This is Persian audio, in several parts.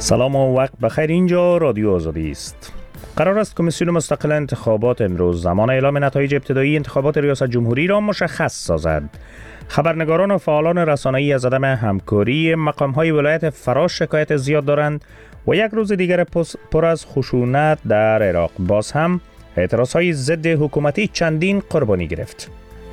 سلام و وقت بخیر. اینجا رادیو آزادی است. قرار است کمیسیون مستقل انتخابات امروز زمان اعلام نتایج ابتدایی انتخابات ریاست جمهوری را مشخص سازد. خبرنگاران و فعالان رسانه‌ای از عدم همکاری مقام‌های ولایت فراش شکایت زیاد دارند و یک روز دیگر پر از خشونت در عراق باز هم اعتراضهای ضد حکومتی چندین قربانی گرفت.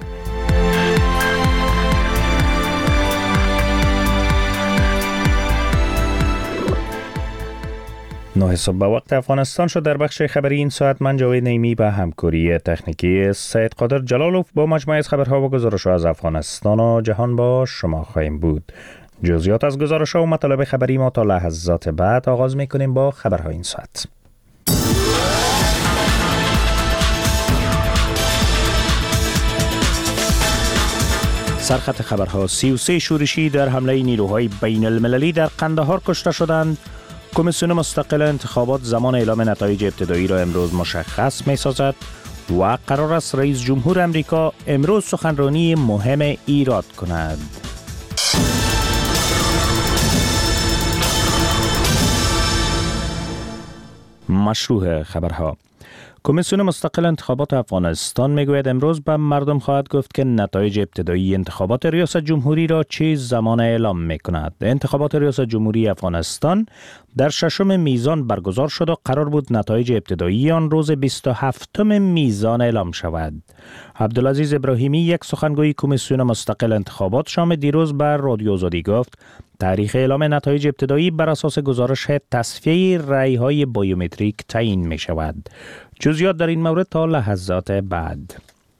9 صبح به وقت افغانستان شد. در بخش خبری این ساعت من جاوید نعیمی به همکاری تکنیکی سید قادر جلالوف با مجموعه از خبرها و گزارش‌ها از افغانستان و جهان با شما خواهیم بود. جزئیات از گزارش‌ها و مطالب خبری ما تا لحظات بعد. آغاز می‌کنیم با خبرهای این ساعت. سرخط خبرها: 33 شورشی در حمله نیروهای بین المللی در قندهار کشته شدند. کمیسیون مستقل انتخابات زمان اعلام نتایج ابتدایی را امروز مشخص می سازد و قرار است رئیس جمهور امریکا امروز سخنرانی مهم ایراد کند. مشروع خبرها: کمیسیون مستقل انتخابات افغانستان میگوید امروز به مردم خواهد گفت که نتایج ابتدایی انتخابات ریاست جمهوری را چه زمان اعلام میکند. انتخابات ریاست جمهوری افغانستان در 6 میزان برگزار شد و قرار بود نتایج ابتدایی آن روز 27 میزان اعلام شود. عبدالعزیز ابراهیمی، یک سخنگوی کمیسیون مستقل انتخابات، شام دیروز بر رادیو آزادی گفت تاریخ اعلام نتایج ابتدایی بر اساس گزارش تصفیه رأی‌های بایومتریک تعیین می شود. جزئیات در این مورد تا لحظات بعد.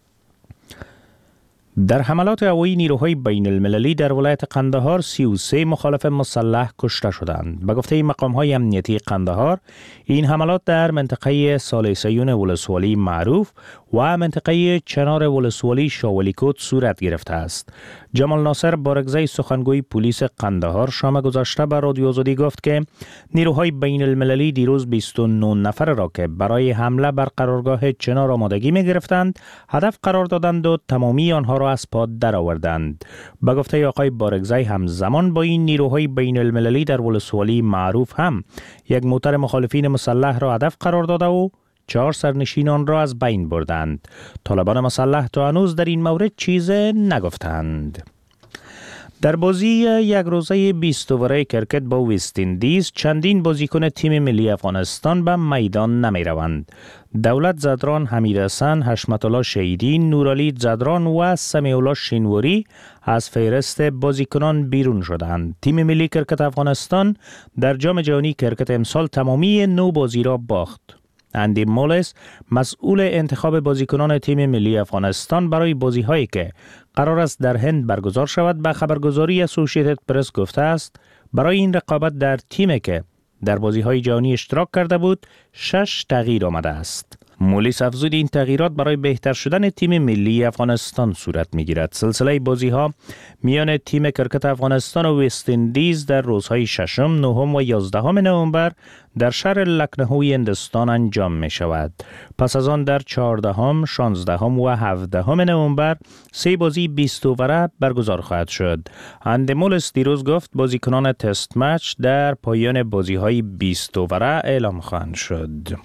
در حملات هوایی نیروهای بین المللی در ولایت قندهار 33 مخالف مسلح کشته شدند. به گفته مقام‌های امنیتی قندهار، این حملات در منطقه سالیسیون ولسوالی معروف و منطقه چنار ولسوالی شاولیکوت صورت گرفته است. جمال ناصر بارگزی، سخنگوی پلیس قندهار، شام گذشته به رادیو آزادی گفت که نیروهای بین المللی دیروز 29 نفر را که برای حمله بر قرارگاه چنار آمادگی می گرفتند هدف قرار دادند و تمامی آنها را از پا درآوردند. به گفته آقای بارگزی، همزمان با این نیروهای بین المللی در ولسوالی معروف هم یک موتر مخالفین مسلح را هدف قرار داده و 4 سرنشینان را از بین بردند. طالبان مسلح تا هنوز در این مورد چیز نگفتند. در بازی یک روزه 20 اووره کرکت با وست اندیز چندین بازیکن تیم ملی افغانستان به میدان نمی روند. دولت زدران، حمید حسن، حشمت الله شهیدی، نورعلی زدران و سمیع الله شینواری از فهرست بازیکنان بیرون شدند. تیم ملی کرکت افغانستان در جام جهانی کرکت امسال تمامی 9 بازی را باخت. اندی مولس، مسئول انتخاب بازیکنان تیم ملی افغانستان برای بازی‌هایی که قرار است در هند برگزار شود، به خبرگزاری اسوسییتد پرس گفته است برای این رقابت در تیمی که در بازی‌های جهانی اشتراک کرده بود 6 تغییر آمده است. مولیس افزود این تغییرات برای بهتر شدن تیم ملی افغانستان صورت می‌گیرد. سلسله بازی‌ها میان تیم کرکت افغانستان و وست اندیز در روزهای 6، 9 و 11 نوامبر در شهر لکنهوی هندوستان انجام می شود. پس از آن در 14، 16 و 17 نوامبر 3 بازی 20 اووره برگزار خواهد شد. اندمولس دیروز گفت بازیکنان تست مچ در پایان بازی‌های 20 اووره اعلام خواهند شد.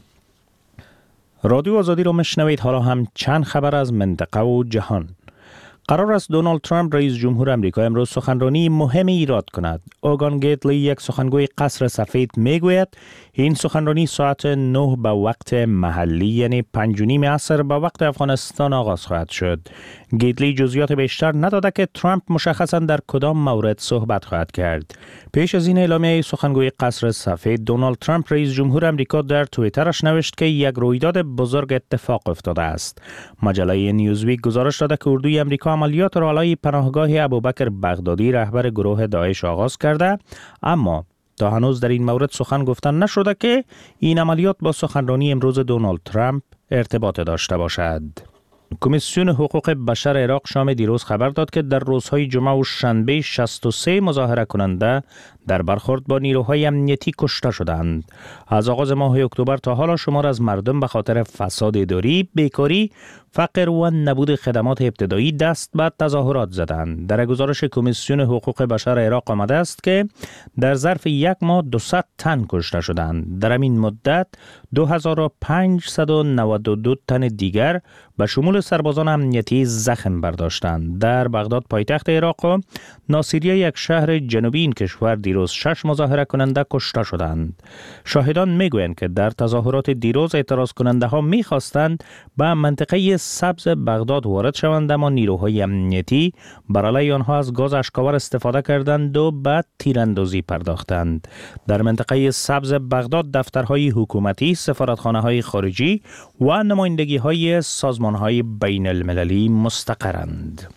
رادیو آزادی رو میشنوید. حالا هم چند خبر از منطقه و جهان. قرار است دونالد ترامپ رئیس جمهور امریکا امروز سخنرانی مهم ایراد کند. اوگان گیتلی، یک سخنگوی قصر سفید، میگوید این سخنرانی ساعت 9 به وقت محلی یعنی 5:30 عصر به وقت افغانستان آغاز خواهد شد. گیتلی جزئیات بیشتر نداده که ترامپ مشخصاً در کدام مورد صحبت خواهد کرد. پیش از این اعلامیه سخنگوی قصر سفید، دونالد ترامپ رئیس جمهور امریکا در توییترش نوشت که یک رویداد بزرگ اتفاق افتاده است. مجله نیوزویک گزارش داده که اردوی امریکا عملیات را علیه پناهگاه ابوبکر بغدادی رهبر گروه داعش آغاز کرده، اما تا هنوز در این مورد سخن گفتن نشده که این عملیات با سخنرانی امروز دونالد ترامپ ارتباط داشته باشد. کمیسیون حقوق بشر عراق شام دیروز خبر داد که در روزهای جمعه و شنبه 63 مظاهره کننده در برخورد با نیروهای امنیتی کشته شدند. از آغاز ماه اکتبر تا حالا شمار از مردم به خاطر فساد اداری، بیکاری، فقر و نبود خدمات ابتدایی دست به تظاهرات زدند. در گزارش کمیسیون حقوق بشر عراق آمده است که در ظرف یک ماه 200 تن کشته شدند. در این مدت 2592 تن دیگر به شمول سربازان امنیتی زخم برداشتند. در بغداد پایتخت عراق و ناصریه، یک شهر جنوبی این کشور، دیروز 6 مظاهره کننده کشته شدند. شاهدان میگویند که در تظاهرات دیروز اعتراض کننده ها میخواستند به منطقه سبز بغداد وارد شوند، اما نیروهای امنیتی بر علیه آنها از گاز اشک‌آور استفاده کردند و به تیراندازی پرداختند. در منطقه سبز بغداد دفترهای حکومتی، سفارتخانه‌های خارجی و نمایندگی‌های سازمان‌های بین المللی مستقرند.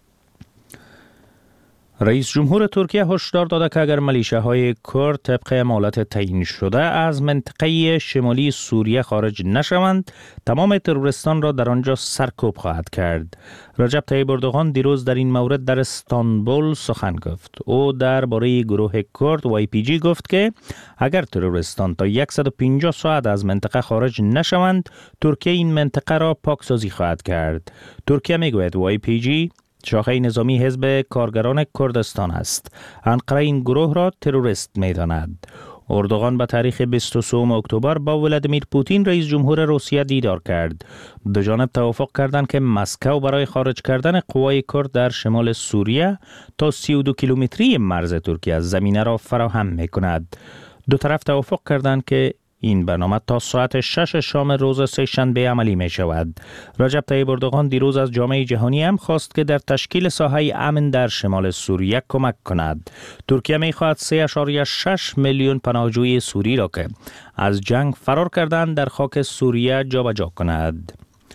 رئیس جمهور ترکیه هشدار داده که اگر ملیشه‌های کرد طبق مهلت تعیین شده از منطقه شمالی سوریه خارج نشوند، تمام تروریستان را در آنجا سرکوب خواهد کرد. رجب طیب اردوغان دیروز در این مورد در استانبول سخن گفت. او درباره گروه کرد YPG گفت که اگر تروریستان تا 150 ساعت از منطقه خارج نشوند، ترکیه این منطقه را پاکسازی خواهد کرد. ترکیه میگوید YPG شاخه نظامی حزب کارگران کردستان است. انقره این گروه را تروریست می‌داند. اردوغان به تاریخ 23 اکتبر با ولادیمیر پوتین رئیس جمهور روسیه دیدار کرد. دو جانب توافق کردند که مسکو برای خارج کردن قوای کرد در شمال سوریه تا 32 کیلومتری مرز ترکیه زمینه را فراهم می‌کند. دو طرف توافق کردند که این برنامه تا ساعت 6 شام روز سه‌شنبه عملی می شود. رجب طیب اردوغان دیروز از جامعه جهانی هم خواست که در تشکیل ساحه امن در شمال سوریه کمک کند. ترکیه می خواهد 3.6 میلیون پناهجوی سوری را که از جنگ فرار کردند در خاک سوریه جابجا کند.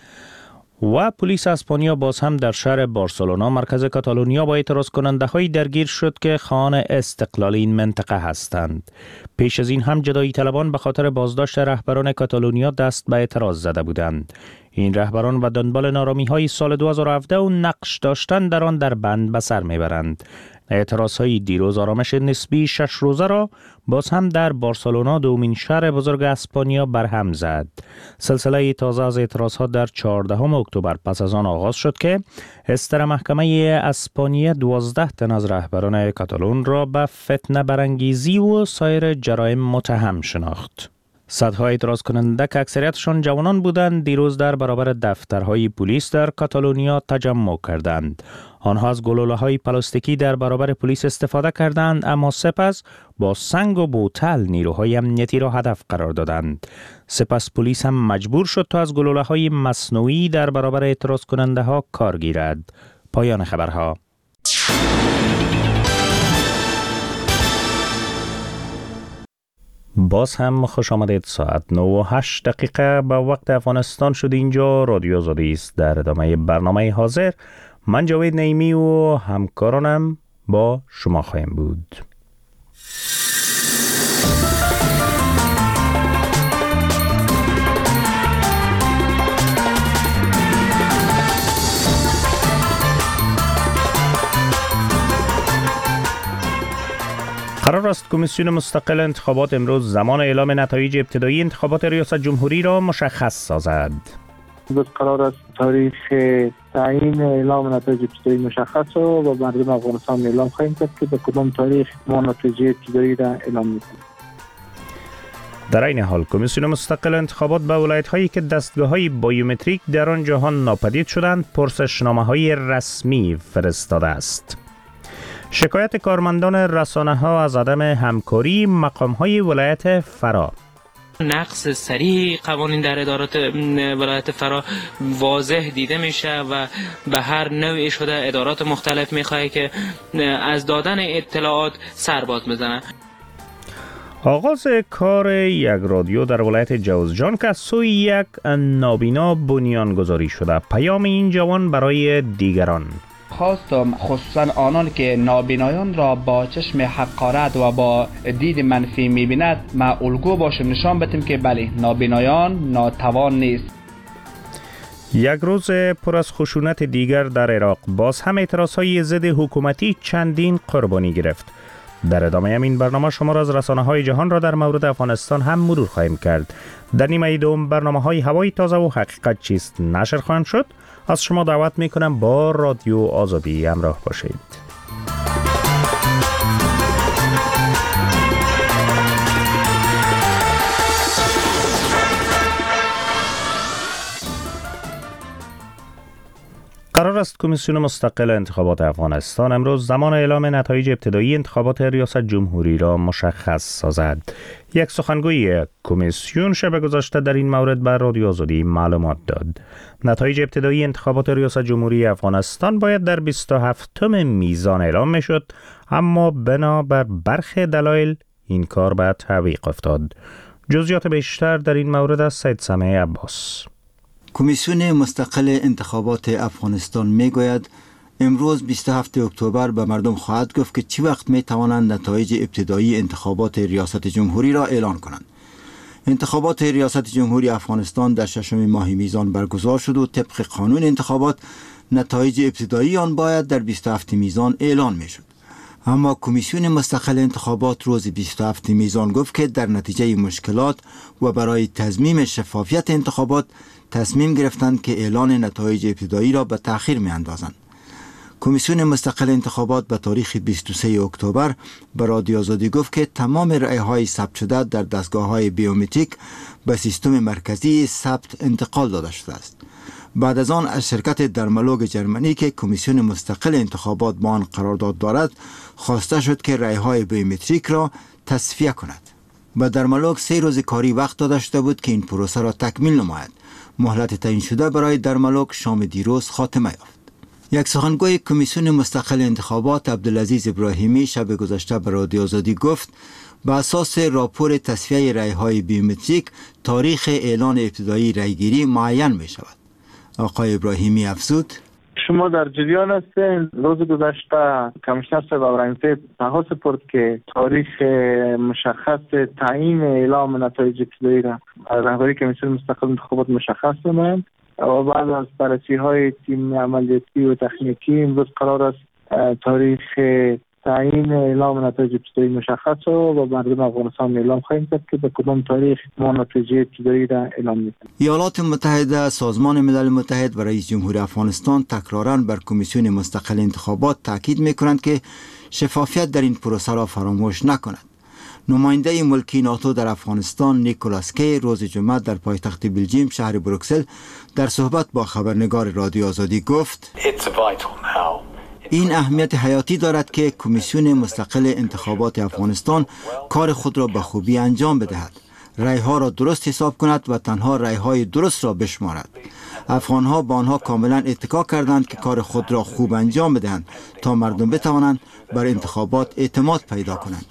و پلیس اسپانیا باز هم در شهر بارسلونا مرکز کاتالونیا با اعتراض کننده های درگیر شد که خواهان استقلال این منطقه هستند. پیش از این هم جدایی طلبان به خاطر بازداشت رهبران کاتالونیا دست به اعتراض زده بودند. این رهبران و دنبال نارامی های سال 2017 و نقش داشتن در آن در بند به سر میبرند. اعتراض های دیروز آرامش نسبی 6 روزه را باز هم در بارسلونا، دومین شهر بزرگ اسپانیا، برهم زد. سلسله تازه از اعتراض ها در 14 اکتبر پس از آن آغاز شد که استر محکمه اسپانیا 12 تن از رهبران کاتالون را به فتنه برانگیزی و سایر جرایم متهم شناخت. صدها اعتراض کننده که اکثریتشان جوانان بودند دیروز در برابر دفترهای پلیس در کاتالونیا تجمع کردند. آنها از گلوله‌های پلاستیکی در برابر پلیس استفاده کردند، اما سپس با سنگ و بوتل نیروهای امنیتی را هدف قرار دادند. سپس پلیس هم مجبور شد تا از گلوله‌های مصنوعی در برابر اعتراض کننده ها کار گیرد. پایان خبرها. باز هم خوش آمدید. ساعت 9:08 به وقت افغانستان شد. اینجا رادیو آزادی است. در ادامه برنامه حاضر من جاوید نعیمی و همکارانم با شما خواهیم بود. قرار است کمیسیون مستقل انتخابات امروز زمان اعلام نتایج ابتدایی انتخابات ریاست جمهوری را مشخص سازد. امروز قرار است تاریخ تعیین اعلام نتایج ابتدایی مشخص و با مردم افغانستان اعلام خواهیم کرد که به کدام تاریخ ما نتایج ابتدایی را اعلام می‌کنیم. در این حال کمیسیون مستقل انتخابات به ولایت‌هایی که دستگاه‌های بایومتریک در آن جهان ناپدید شدند پرسشنامه‌های رسمی فرستاده است. شکایت کارمندان رسانه‌ها از عدم همکاری مقام‌های ولایت فرا. نقص صریح قوانین در ادارات ولایت فرا واضح دیده میشه و به هر نوعی شده ادارات مختلف میخواه که از دادن اطلاعات سرباز بزنن. آغاز کار یک رادیو در ولایت جوزجان که از سوی یک نابینا بنیانگذاری شده. پیام این جوان برای دیگران. خواستم خصوصا آنان که نابینایان را با چشم حقارت و با دید منفی می‌بیند ما الگو باشیم، نشان بدیم که بله، نابینایان ناتوان نیست. یک روز پر از خشونت دیگر در عراق، باز هم اعتراضهای ضد حکومتی چندین قربانی گرفت. در ادامه این برنامه شما را از رسانه‌های جهان را در مورد افغانستان هم مرور خواهیم کرد. در نیمه دوم برنامه‌های هوای تازه و حقیقت چیست نشر خواهند شد. از شما دعوت می‌کنم با رادیو آزادی همراه باشید. قرار است کمیسیون مستقل انتخابات افغانستان امروز زمان اعلام نتایج ابتدایی انتخابات ریاست جمهوری را مشخص سازد. یک سخنگوی کمیسیون شب گذشته در این مورد بر رادیو آزادی معلومات داد. نتایج ابتدایی انتخابات ریاست جمهوری افغانستان باید در 27 میزان اعلام میشد، اما بنابر برخی دلایل این کار به تعویق افتاد. جزئیات بیشتر در این مورد از سید سمیع عباس. کمیسیون مستقل انتخابات افغانستان میگوید امروز 27 اکتبر به مردم خواهد گفت که چی وقت می توانند نتایج ابتدایی انتخابات ریاست جمهوری را اعلان کنند. انتخابات ریاست جمهوری افغانستان در 6 ماه میزان برگزار شد و طبق قانون انتخابات نتایج ابتدایی آن باید در 27 میزان اعلان می شد. اما کمیسیون مستقل انتخابات روز 27 میزان گفت که در نتیجه مشکلات و برای تضمین شفافیت انتخابات تصمیم گرفتند که اعلان نتایج ابتدایی را به تأخیر می اندازند. کمیسیون مستقل انتخابات به تاریخ 23 اکتبر به رادیو آزادی گفت که تمام رأی‌های ثبت شده در دستگاه‌های بیومتریک به سیستم مرکزی ثبت انتقال داده شده است. بعد از آن از شرکت درمالوگ جرمنی که کمیسیون مستقل انتخابات با آن قرارداد دارد خواسته شد که رأی‌های بیومتریک را تصفیه کند. به درمالوگ 3 روز کاری وقت داده شده بود که این پروسه را تکمیل نماید. مهلت تعیین شده برای درمالوگ شام دیروز خاتمه یافت. یک سخنگوی کمیسیون مستقل انتخابات عبدالعزیز ابراهیمی شب گذشته به رادیو آزادی گفت به اساس راپور تصفیه رأی‌های بیومتریک تاریخ اعلان ابتدایی رأیگیری معین می شود. آقای ابراهیمی افزود: شما در جریان هستین. روز گذشته کمیشنر صاحب ابراهیمی تقاضا سپرد که تاریخ مشخص تعیین اعلام نتایج ابتدایی را از رهبری کمیسیون مستقل انتخابات مشخص کنند و بعد از بررسی‌های تیم عملیاتی و تکنیکی امروز قرار است تاریخ تعیین اعلام نتایج ابتدایی مشخص و مردم افغانستان اعلام خواهیم کرد که به کدام تاریخ ما نتیجه ابتدایی را اعلام می‌کنیم. ایالات متحده، سازمان ملل متحد و رئیس جمهور افغانستان تکراراً بر کمیسیون مستقل انتخابات تاکید می‌کنند که شفافیت در این پروسه را فراموش نکند. نماینده ملکی ناتو در افغانستان نیکولاس کی روز جمعه در پایتخت بلژیم شهر بروکسل در صحبت با خبرنگار رادیو آزادی گفت: این اهمیت حیاتی دارد که کمیسیون مستقل انتخابات افغانستان کار خود را به خوبی انجام بدهد، رأی‌ها را درست حساب کند و تنها رأی‌های درست را بشمارد. افغان‌ها با آنها کاملا اتکا کردند که کار خود را خوب انجام بدهند تا مردم بتوانند بر انتخابات اعتماد پیدا کنند.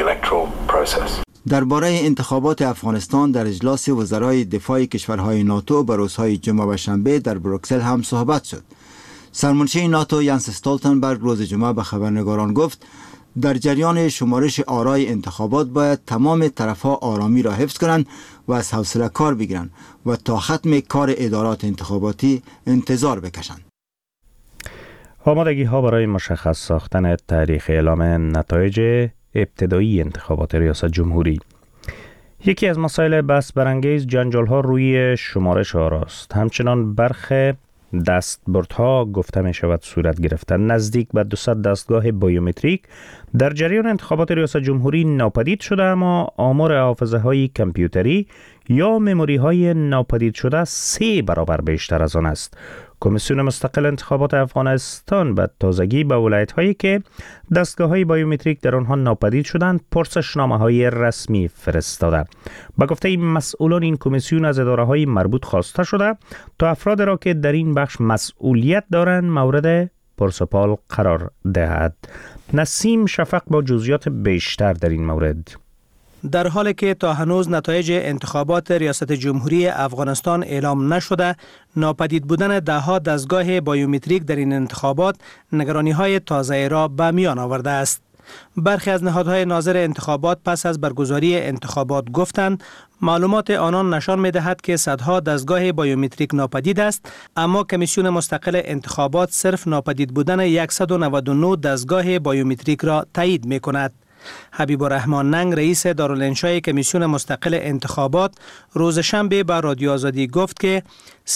درباره انتخابات افغانستان در اجلاس وزرای دفاع کشورهای ناتو به روزهای جمعه و شنبه در بروکسل هم صحبت شد. سرمنشی ناتو ینس استولتنبرگ روز جمعه به خبرنگاران گفت در جریان شمارش آرای انتخابات باید تمام طرفها آرامی را حفظ کنند و از حوصله کار بگیرند و تا ختم کار ادارات انتخاباتی انتظار بکشند. آمادگی ها برای مشخص ساختن تاریخ اعلام نتایج ابتدایی انتخابات ریاست جمهوری. یکی از مسائل بحث برانگیز جنجال ها روی شمارش آراست. همچنان برخی دستبردها گفته می شود صورت گرفتن نزدیک به 200 دستگاه بیومتریک در جریان انتخابات ریاست جمهوری ناپدید شده، اما آمار حافظه های کامپیوتری یا مموری های ناپدید شده 3 برابر بیشتر از آن است. کمیسیون مستقل انتخابات افغانستان به تازگی به ولایت هایی که دستگاه های بیومتریک در آنها ناپدید شدند پرسشنامه های رسمی فرستاده. به گفته این مسئولان این کمیسیون از اداره های مربوط خواسته شده تا افراد را که در این بخش مسئولیت دارند مورد پرسپال قرار دهد. نسیم شفق با جزئیات بیشتر در این مورد. در حالی که تا هنوز نتایج انتخابات ریاست جمهوری افغانستان اعلام نشده، ناپدید بودن دهها دستگاه بیومتریک در این انتخابات نگرانی‌های تازه را به میان آورده است. برخی از نهادهای ناظر انتخابات پس از برگزاری انتخابات گفتند معلومات آنان نشان می‌دهد که صدها دستگاه بایومتریک ناپدید است، اما کمیسیون مستقل انتخابات صرف ناپدید بودن 199 دستگاه بایومتریک را تایید می‌کند. حبیب الرحمن ننگ رئیس دارالانشای کمیسیون مستقل انتخابات روز شنبه به رادیو آزادی گفت که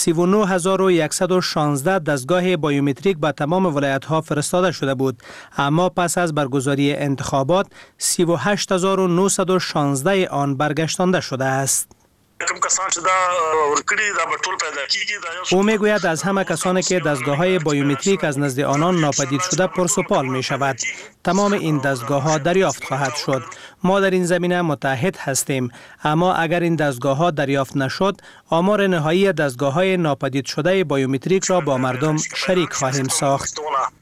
39116 دستگاه بایومتریک به تمام ولایت‌ها فرستاده شده بود، اما پس از برگزاری انتخابات 38916 آن برگشتانده شده است. او میگوید از همه کسانی که دستگاه‌های بایومتریک از نزد آنان ناپدید شده پرسپال می شود. تمام این دستگاه‌ها دریافت خواهد شد. ما در این زمینه متحد هستیم، اما اگر این دستگاه‌ها دریافت نشد، آمار نهایی دستگاه‌های ناپدید شده بایومتریک را با مردم شریک خواهیم ساخت.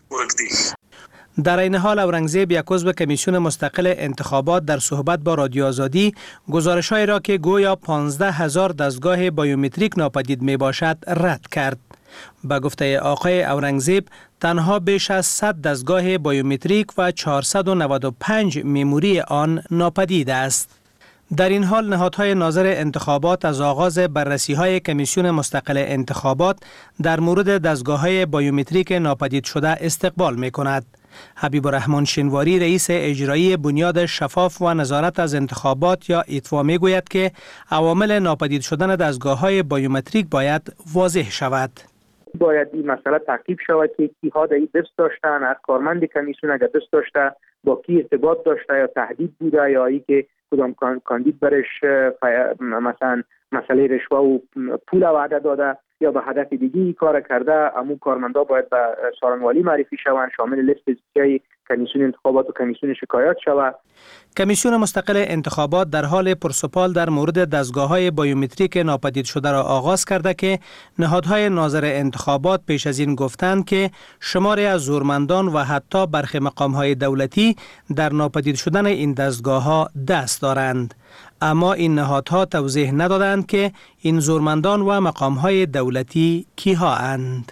در این حال اورنگزیب یک عضو کمیسیون مستقل انتخابات در صحبت با رادیو آزادی گزارش‌های را که گویا 15000 دستگاه بایومتریک ناپدید می باشد رد کرد. با گفته آقای اورنگزیب تنها بیش از 100 دستگاه بایومتریک و 495 مموری آن ناپدید است. در این حال نهادهای ناظر انتخابات از آغاز بررسی‌های کمیسیون مستقل انتخابات در مورد دستگاه‌های بایومتریک ناپدید شده استقبال می‌کند. حبیب الرحمن شینواری رئیس اجرایی بنیاد شفاف و نظارت از انتخابات یا ایتوا میگوید که عوامل ناپدید شدن دستگاه‌های بایومتریک باید واضح شود. باید این مسئله تعقیب شود که کیها در این دست داشتن، از کارمند کمیسیون اگر دست داشته با کی ارتباط داشته یا تهدید بوده یا ای که کدام کاندید برش مثلا مسئله رشوه و پول وعده داده یا به هدف دیگه کار کرده، امو کارمندا باید به سارنوالی معرفی شوند، شامل لیست فیزیکی کمیسیون انتخابات و کمیسیون شکایات شود. کمیسیون مستقل انتخابات در حال پرسپال در مورد دستگاه‌های بایومتریک ناپدید شده را آغاز کرده که نهادهای ناظر انتخابات پیش از این گفتند که شماری از زورمندان و حتی برخی مقام‌های دولتی در ناپدید شدن این دستگاه‌ها دست دارند. اما این نهادها توضیح ندادند که این زورمندان و مقام‌های دولتی کیها اند.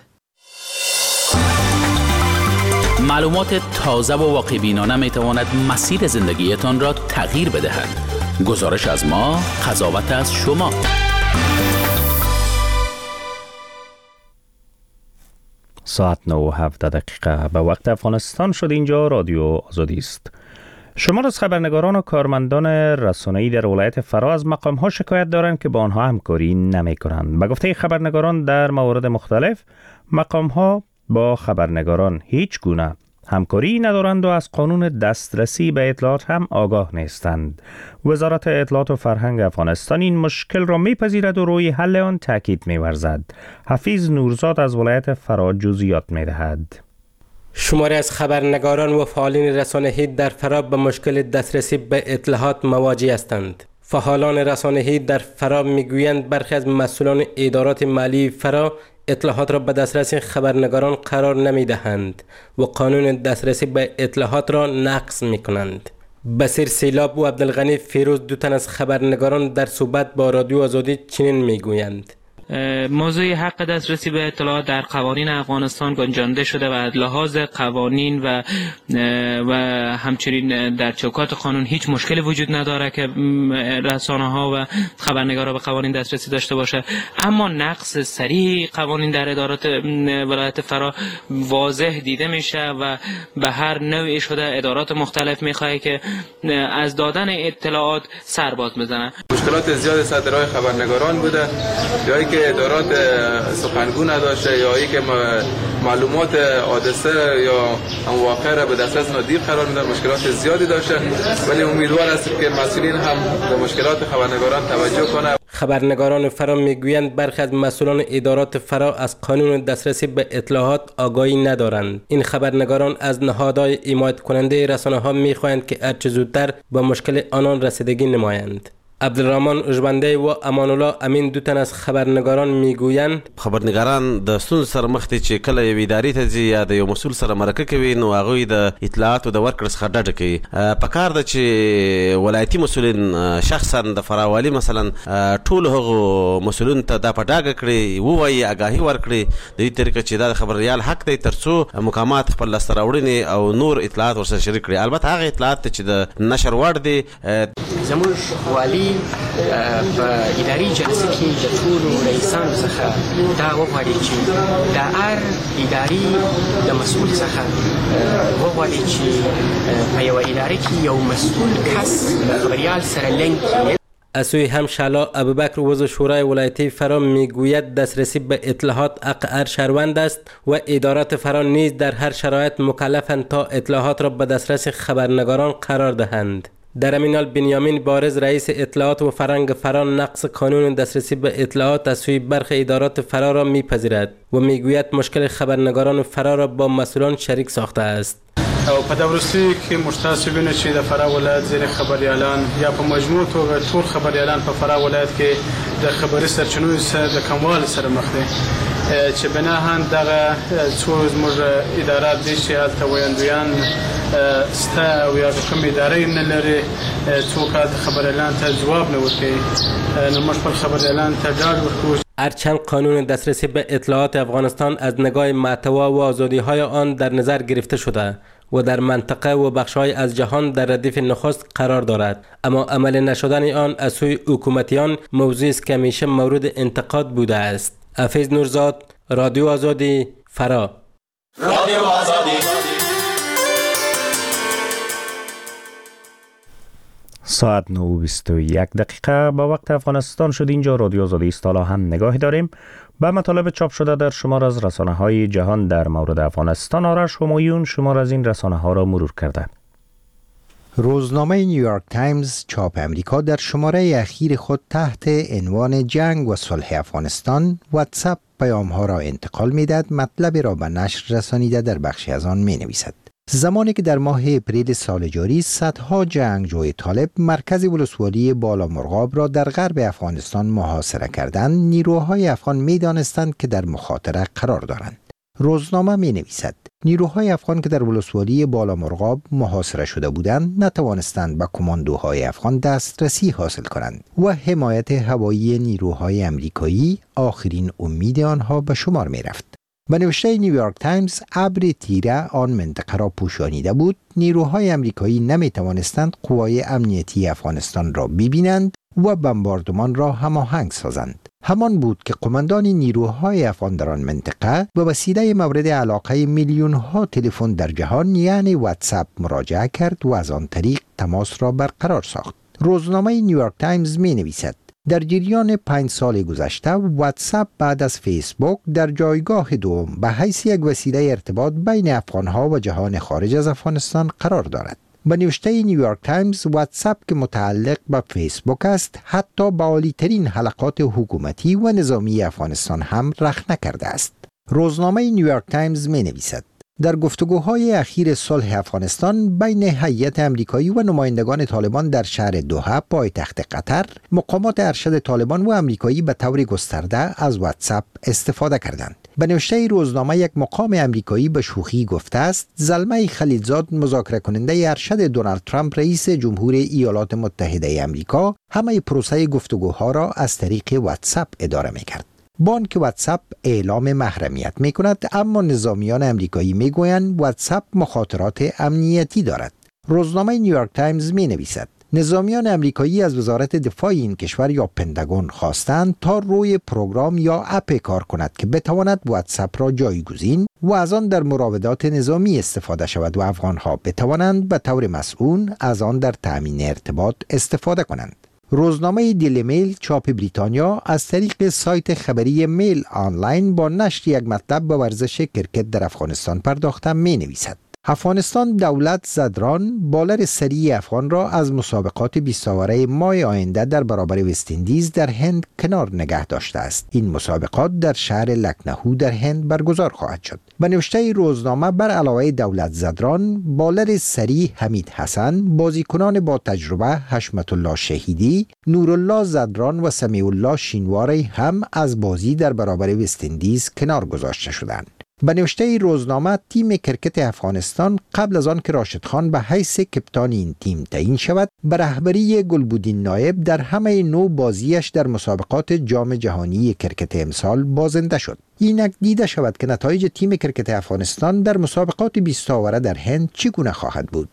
معلومات تازه و واقع بینانه می تواند مسیر زندگیتان را تغییر بدهد. گزارش از ما، قضاوت از شما. ساعت 9:17 به وقت افغانستان شد. اینجا رادیو آزادی است. شمار از خبرنگاران و کارمندان رسانه‌ای در ولایت فرا از مقام‌ها شکایت دارند که با آنها همکاری نمی‌کنند. به گفته خبرنگاران در موارد مختلف مقام‌ها با خبرنگاران هیچ گونه همکاری ندارند و از قانون دسترسی به اطلاعات هم آگاه نیستند. وزارت اطلاعات و فرهنگ افغانستان این مشکل را میپذیرد و روی حل آن تاکید می‌ورزد. حفیظ نورزاد از ولایت فرا جزئیات می‌دهد. شماری از خبرنگاران و فعالین رسانه‌ای در فرا به مشکل دسترسی به اطلاعات مواجه هستند. فعالان رسانه‌ای در فرا میگویند برخی از مسئولان ادارات مالی فرا اطلاعات را به دسترس خبرنگاران قرار نمی‌دهند و قانون دسترسی به اطلاعات را نقض می‌کنند. بصیر سیلاب و عبدالغنی فیروز دو تن از خبرنگاران در صحبت با رادیو آزادی چنین میگویند: موضوع حق دسترسی به اطلاعات در قوانین افغانستان گنجانده شده و از لحاظ قوانین و همچنین در چوکات قانون هیچ مشکلی وجود نداره که رسانه ها و خبرنگارا به قوانین دسترسی داشته باشه. اما نقض صریح قوانین در ادارات ولایت فرا واضح دیده میشه و به هر نوعی شده ادارات مختلف میخواه که از دادن اطلاعات سرباز بزنه. مشکلات زیاد صدرهای خبرنگاران بوده، یا که ادارات سخنگو نداشته، یا ای که معلومات حادثه یا واقعه را به دسترس نادیر قرار میدن. مشکلات زیادی داشته، ولی امیدوار هستیم که مسئولین هم به مشکلات خبرنگاران توجه کنند. خبرنگاران فرا میگویند برخی از مسئولان ادارات فرا از قانون دسترسی به اطلاعات آگاهی ندارند. این خبرنگاران از نهادهای حمایت کننده رسانه‌ها میخواهند که هرچه زودتر به مشکل آنان رسیدگی نمایند. عبدالرحمن اژبنده و امان الله امین دو تن از خبرنگاران میگویند خبرنگاران د ستونزو سره مخ دي چې کله یو ادارې ته ځي یا د یو مسول سره مرکه کوي نو هغوی د اطلاعاتو د ورکړې څخه ډډه کوي. پکار ده چې ولایتي مسولین شخصا د فراوالي مثلا ټول هغو مسولینو ته دا په ډاګه کړي ووایي آګاهي ورکړي د دې طریقه چې دا د خبریال حق دی ترڅو مقامات خپل لاسته راوړنې او نور اطلاعات ورسره شریک کړي. البته هغه اطلاعات چې د نشر وړ دي زموږ والي په اداري جلسه کې د ټولو رئیسانو څخه دا وغواړي چې د هر اداري د مسؤل څخه وغواړي چې په یوه اداره کې یو مسؤل کس د خبریال سره لینک کړي. از سوی هم شعلا ابوبکر عضو شورای ولایتی فرا میگوید دسترسی به اطلاعات حق هر شهروند است و ادارات فرا نیز در هر شرایط مکلفند تا اطلاعات را به دسترس خبرنگاران قرار دهند. در همین حال بنیامین بارز رئیس اطلاعات و فرهنگ فرا نقص قانون دسترسی به اطلاعات از سوی برخی ادارات فرا را میپذیرد و میگوید مشکل خبرنگاران فرا را با مسئولان شریک ساخته است. او په دورسي کې مشتاسبین چې د فرا ولایت ځینې خبريالان یا په مجموع توګه ټول خبريالان په فرا ولایت کې د خبري سرچینو سره د کموالي سره مخ دي چې بناهن دغه څو زموږ ادارات دي چې هلته ویاندویان ستا او یا کوم ادارې نه لري څوک د خبريالان ته جواب نه ورکوي نو موږ خپل خبريالان ته ډاډ ورکوو. هرچند قانون دسترسی به اطلاعات افغانستان از نگاه محتوا و آزادی‌های آن در نظر گرفته شده و در منطقه و بخش‌های از جهان در ردیف نخست قرار دارد، اما عمل نشدن آن از سوی حکومتیان موضوعی است که همیشه مورد انتقاد بوده است. حفیظ نورزاد، رادیو آزادی، فرا. رادیو آزادی. ساعت 9:21 با وقت افغانستان شد. اینجا رادیو آزادی است. حالا هم نگاهی داریم به مطالب چاپ شده در شمار از رسانه‌های جهان در مورد افغانستان. آرش همایون شمار از این رسانه‌ها را مرور کرده. روزنامه نیویورک تایمز چاپ امریکا در شماره اخیر خود تحت عنوان جنگ و صلح افغانستان واتساپ پیام‌ها را انتقال می‌دهد مطلب را به نشر رسانیده در بخشی از آن می‌نویسد. زمانی که در ماه اپریل سال جاری صدها جنگجوی طالب مرکز ولسوالی بالا مرغاب را در غرب افغانستان محاصره کردند، نیروهای افغان می‌دانستند که در مخاطره قرار دارند. روزنامه می‌نویسد نیروهای افغان که در ولسوالی بالا مرغاب محاصره شده بودند نتوانستند به کماندوهای افغان دسترسی حاصل کنند و حمایت هوایی نیروهای امریکایی آخرین امید آنها به شمار می‌رفت. به نوشته نیویورک تایمز ابر تیره آن منطقه را پوشانیده بود. نیروهای امریکایی نمی‌توانستند قوای امنیتی افغانستان را ببینند و بمباردمان را هماهنگ سازند. همان بود که قماندان نیروهای افغان در آن منطقه به وسیله مورد علاقه میلیون‌ها تلفن در جهان یعنی واتساپ مراجعه کرد و از آن طریق تماس را برقرار ساخت. روزنامه نیویورک تایمز می‌نویسد در جریان 5 سال گذشته واتساپ بعد از فیسبوک در جایگاه دوم به حیث یک وسیله ارتباط بین افغانها و جهان خارج از افغانستان قرار دارد. به نوشته نیویورک تایمز واتساپ که متعلق به فیسبوک است حتی به عالی‌ترین حلقات حکومتی و نظامی افغانستان هم رخنه کرده است. روزنامه نیویورک تایمز می‌نویسد در گفتگوهای اخیر صلح افغانستان بین هیئت امریکایی و نمایندگان طالبان در شهر دوحه پایتخت قطر، مقامات ارشد طالبان و امریکایی به طور گسترده از واتساپ استفاده کردند. به نوشته روزنامه یک مقام امریکایی به شوخی گفته است زلمه خلیلزاد مذاکره کننده ارشد دونالد ترامپ رئیس جمهور ایالات متحده امریکا همه پروسه گفتگوها را از طریق واتساپ اداره می‌کرد. بانک واتساپ اعلام محرمیت می کند اما نظامیان امریکایی می گویند واتساپ مخاطرات امنیتی دارد. روزنامه نیویورک تایمز می نویسد نظامیان امریکایی از وزارت دفاع این کشور یا پنتاگون خواستند تا روی پروگرام یا اپ کار کند که بتواند واتساپ را جایگزین و از آن در مراودات نظامی استفاده شود و افغانها بتوانند به طور مسئول از آن در تامین ارتباط استفاده کنند. روزنامه دیلی میل چاپ بریتانیا از طریق سایت خبری میل آنلاین با نشر یک مطلب به ورزش کرکت در افغانستان پرداخته می نویسد افغانستان دولت زدران بالر سری افغان را از مسابقات 20 آوره ماه آینده در برابر وست اندیز در هند کنار نگه داشته است. این مسابقات در شهر لکنهو در هند برگزار خواهد شد. به نوشته روزنامه بر علاوه دولت زدران، بالر سری حمید حسن، بازیکنان با تجربه حشمت الله شهیدی، نورالله زدران و سمیع الله شینواری هم از بازی در برابر وست اندیز کنار گذاشته شدند. به نوشته روزنامه تیم کرکت افغانستان قبل از آن که راشد خان به حیث کپتان این تیم تعیین شود، به رهبری گلبودین نایب در همه نوع بازیش در مسابقات جام جهانی کرکت امسال بازنده شد. اینک دیده شود که نتایج تیم کرکت افغانستان در مسابقات 20 آوره در هند چگونه خواهد بود.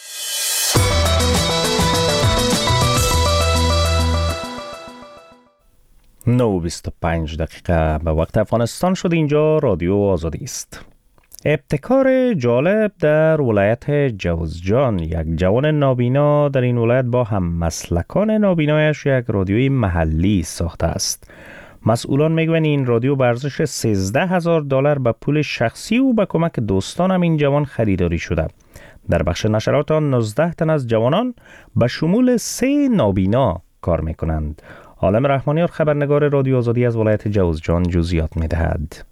9:25 دقیقه به وقت افغانستان شد. اینجا رادیو آزادی است. ابتکار جالب در ولایت جوزجان. یک جوان نابینا در این ولایت با هم مسلکان نابینایش یک رادیوی محلی ساخته است. مسئولان میگویند این رادیو به ارزش $13,000 به پول شخصی و به کمک دوستان این جوان خریداری شده. در بخش نشرات آن 19 تن از جوانان به شمول 3 نابینا کار میکنند. عالم رحمانیار خبرنگار رادیو آزادی از ولایت جوزجان جزئیات میدهد.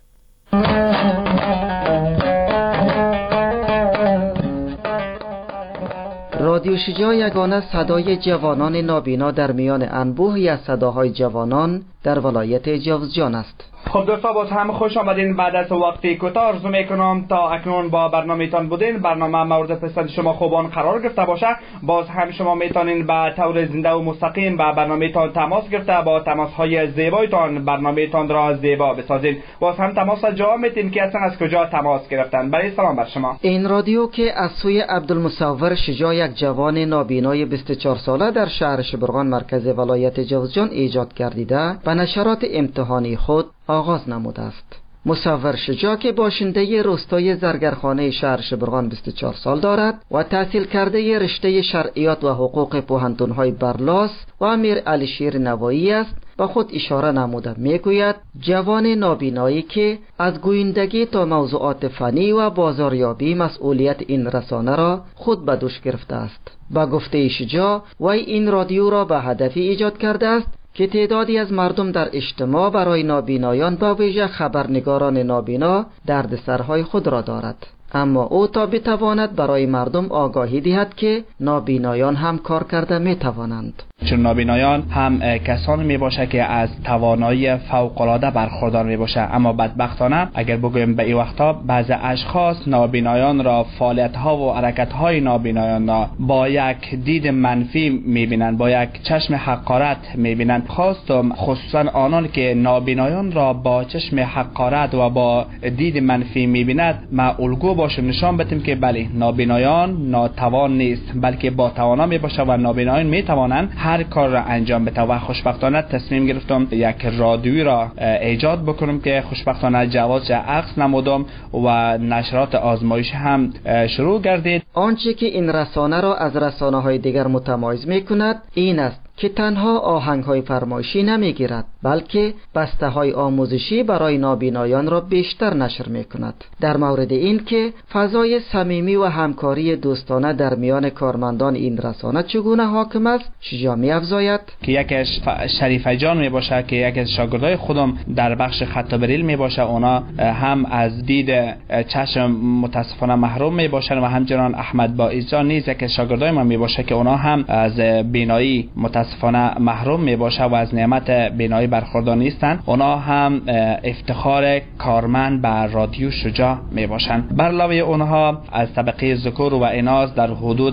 رادیو شجاع یگانه صدای جوانان نابینا در میان انبوهی از صداهای جوانان در ولایت جوزجان است. خب دوستا باز هم خوش آمدین. بعد از وقتی کوتاه آرزو میکنم تا اکنون با برنامه‌تان بودین. برنامه مورد پسند شما خوبان قرار گرفته باشه. باز هم شما میتونین به طور زنده و مستقیم با برنامه‌تان تماس گرفته با تماس‌های زیبایتان برنامه‌تان را زیبا بسازین. باز هم تماس جواب میتین که اصلا از کجا تماس گرفتن. برای سلام بر شما. این رادیو که از سوی عبدالمصور شجاع، یک جوان نابینای 24 ساله در شهر شبرغان مرکز ولایت جوزجان ایجاد گردیده، به نشرات امتحانی خود آغاز نموده است. مصور شجاع که باشنده روستای زرگرخانه شهر شبرغان 24 سال دارد و تحصیل کرده رشته شرعیات و حقوق پوهنتون‌های برلاس و امیر علیشیر نوایی است، با خود اشاره نموده میگوید جوان نابینایی که از گویندگی تا موضوعات فنی و بازاریابی مسئولیت این رسانه را خود به دوش گرفته است. با گفته شجاع وی این رادیو را به هدفی ایجاد کرده است که تعدادی از مردم در اجتماع برای نابینایان با ویژه خبرنگاران نابینا دردسرهای خود را دارد، اما او تا بتواند برای مردم آگاهی دهد که نابینایان هم کار کرده می توانند. چون نابینایان هم کسانی می باشه که از توانایی فوق‌العاده برخوردار می باشه، اما بدبختانه اگر بگویم به این وقتا بعض اشخاص نابینایان را، فعالیت ها و حرکت های نابینایان را با یک دید منفی می بینند، با یک چشم حقارت می بینند. خواستم خصوصا آنان که نابینایان را با چشم حقارت و با دید منفی می بیند ما الگو باشیم، نشان بدیم که بله نابینایان ناتوان نیست، بلکه با توانا می باشه و نابینایان می توانند هر کار را انجام بده. و خوشبختانه تصمیم گرفتم یک رادیویی را ایجاد بکنم که خوشبختانه جوازش عکس نمودم و نشرات آزمایش هم شروع گردید. آنچه که این رسانه را از رسانه‌های دیگر متمایز می‌کند این است که تنها آهنگ‌های فرمایشی نمی‌گیرد، بلکه بسته‌های آموزشی برای نابینایان را بیشتر نشر می‌کند. در مورد این که فضای صمیمی و همکاری دوستانه در میان کارمندان این رسانه چگونه حاکم است، شجاع می‌افزاید که یکیش شریف جان میباشه که یکی از شاگردای خودم در بخش خط بریل میباشه، اونا هم از دید چشم متاسفانه محروم میباشن و همچنان احمد باعث جان نیز که شاگردای من میباشه که اونا هم از بینایی متاسفانه محروم میباشه و از نعمت بینایی برخوردار نیستن. اونا هم افتخار کارمند به رادیو شجاع میباشن. بر علاوه اونها از طبقه ذکور و اناث در حدود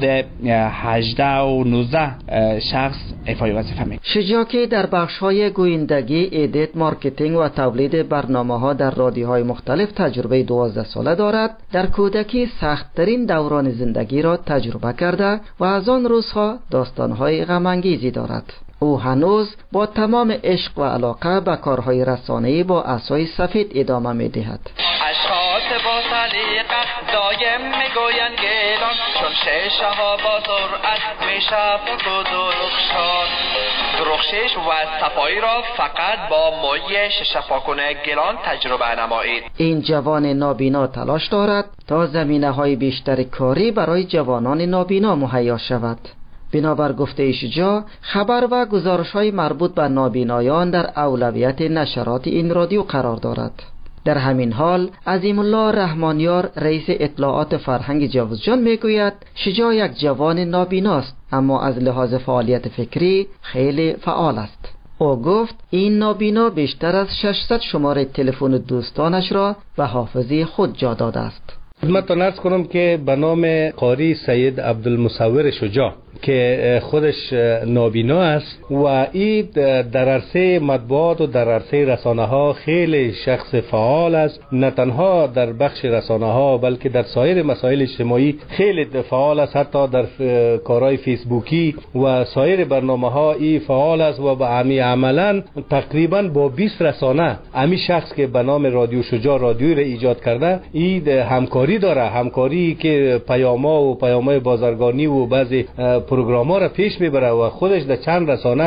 18 و 19 شخص ایفای وظیفه میکنه. شجاع که در بخش‌های گویندگی، ایدیت، مارکتینگ و تولید برنامه‌ها در رادیوهای مختلف تجربه 12 ساله دارد، در کودکی سخت‌ترین دوران زندگی را تجربه کرده و از آن روزها داستان‌های غم‌انگیزی دارد. او هنوز با تمام عشق و علاقه به کارهای رسانه‌ای با عصای سفید ادامه می‌دهد. اشخاص با سلیقه دایم میگویند گیلان چون شیشه ها با سرعت میشه پک و درخشان. درخشش و صفایی را فقط با مایع شیشه پاک‌کننده گیلان تجربه نمایید. این جوان نابینا تلاش دارد تا زمینه‌های بیشتر کاری برای جوانان نابینا مهیا شود. بنابر گفته شجاع، خبر و گزارش‌های مربوط به نابینایان در اولویت نشرات این رادیو قرار دارد. در همین حال عظیم الله رحمانیار رئیس اطلاعات فرهنگ جوزجان میگوید شجاع یک جوان نابیناست اما از لحاظ فعالیت فکری خیلی فعال است. او گفت این نابینا بیشتر از 600 شماره تلفن دوستانش را به حافظه خود جا داده است. خدمتتان عرض کنم که به نام قاری سید عبدالمصور شجاع که خودش نابینا است و این در عرصه مطبوعات و در عرصه رسانه ها خیلی شخص فعال است. نه تنها در بخش رسانه ها بلکه در سایر مسائل اجتماعی خیلی فعال است. حتی در کارهای فیسبوکی و سایر برنامه ها این فعال است و به امی عملا تقریبا با 20 رسانه امی شخص که به نام رادیو شجاع رادیویی را ایجاد کرده این همکاری داره. همکاری که پیام‌ها و پیام‌های بازرگانی و بعضی پروگرام‌ها را پیش میبره و خودش در چند رسانه